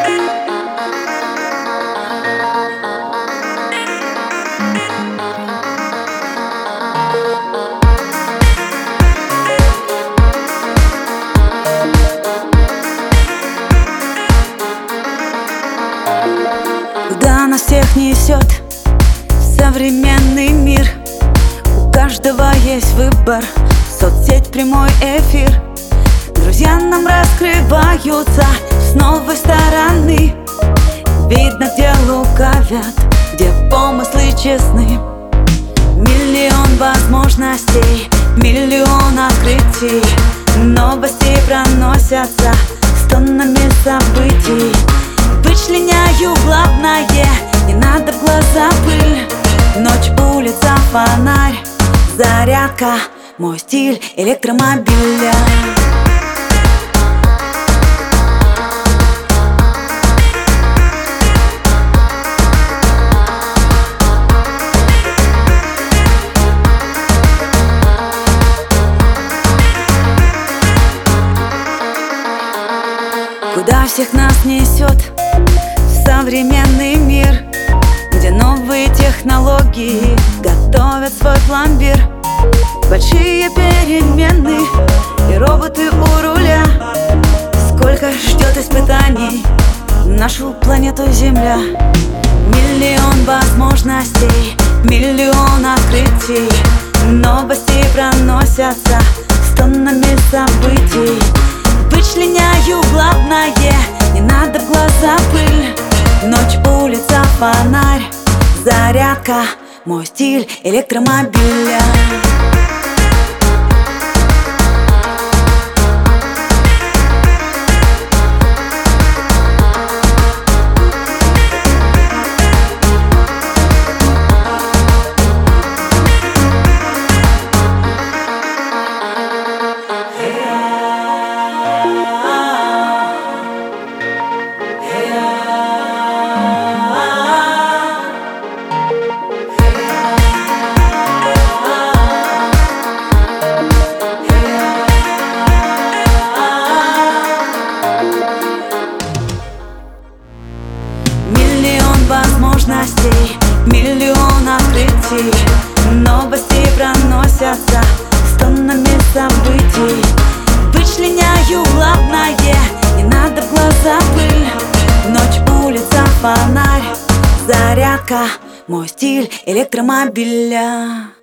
Куда нас всех несет современный мир? У каждого есть выбор, соцсеть, прямой эфир. Друзья нам раскрываются с новой стороны. Видно, где лукавят, где помыслы честны. Миллион возможностей, миллион открытий. Новости проносятся с тоннами событий. Вычленяю главное, не надо в глаза пыль. Ночь, улица, фонарь, зарядка, мой стиль электромобиля. Куда всех нас несет современный мир, где новые технологии готовят свой пломбир. Большие перемены и роботы у руля. Сколько ждет испытаний нашу планету Земля. Миллион возможностей, миллион открытий. Новости проносятся с тоннами событий. Вычленяю главное, не надо в глаза пыль. Ночь, улица, фонарь, зарядка, мой стиль электромобиля. Возможностей, миллион открытий. Новости проносятся с тоннами событий. Вычленяю главное, не надо в глаза пыль. Ночь, улица, фонарь, зарядка, мой стиль электромобиля.